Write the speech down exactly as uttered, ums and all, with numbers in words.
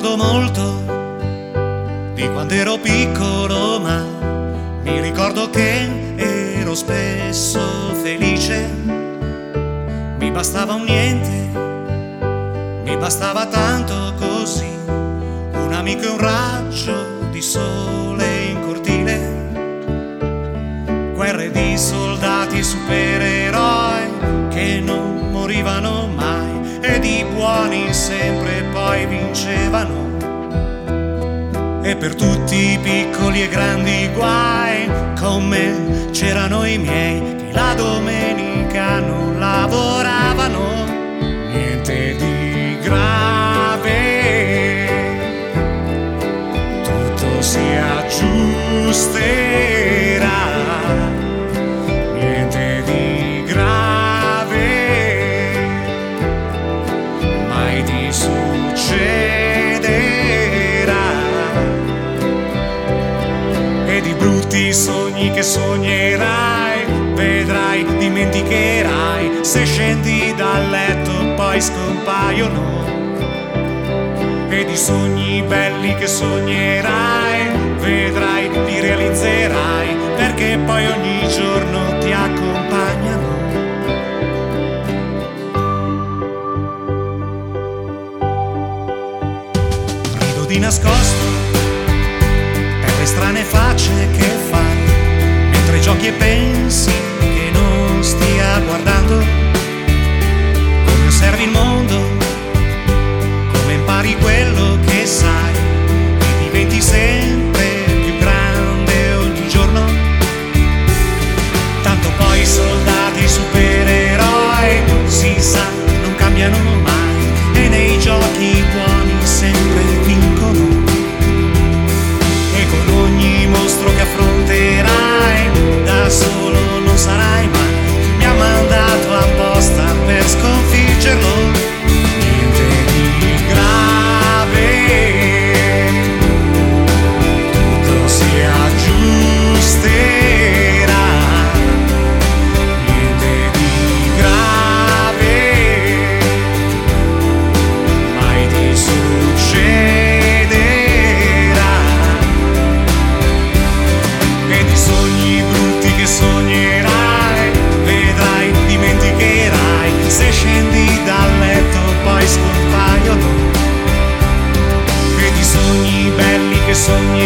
ricordo molto di quando ero piccolo, ma mi ricordo che ero spesso felice. Mi bastava un niente, mi bastava tanto così, un amico e un raggio di sole in cortile. Guerre di soldati supereroi che non morivano mai, e di buoni sempre poi vincevano. E per tutti i piccoli e grandi guai con me c'erano i miei che la domenica non lavoravano. Niente di grave, tutto si aggiusterà. Niente di grave, mai ti succederà. E di brutti sogni che sognerai, vedrai, dimenticherai. Se scendi dal letto poi scompaiono. E di sogni belli che sognerai, vedrai, li realizzerai, perché poi ogni giorno ti accompagnano. Rido di nascosto per le strane facce che fai, mentre giochi e pensi che non stia guardando. Come osservi il mondo, come impari quello che sai, e diventi sempre più grande ogni giorno. Tanto poi i soldati supereroi, si sa, non cambiano mai, e nei giochi buoni sempre vincono. E con ogni mostro che affronterai, da solo non sarai mai. Mi ha mandato apposta per sconfiggerlo. Niente di grave, tutto si aggiusterà. Niente di grave, mai ti succederà. E di sogni brutti che sognerai, vedrai, dimenticherai. Se scendi dal letto poi scompaiono. E di sogni belli che sognerai,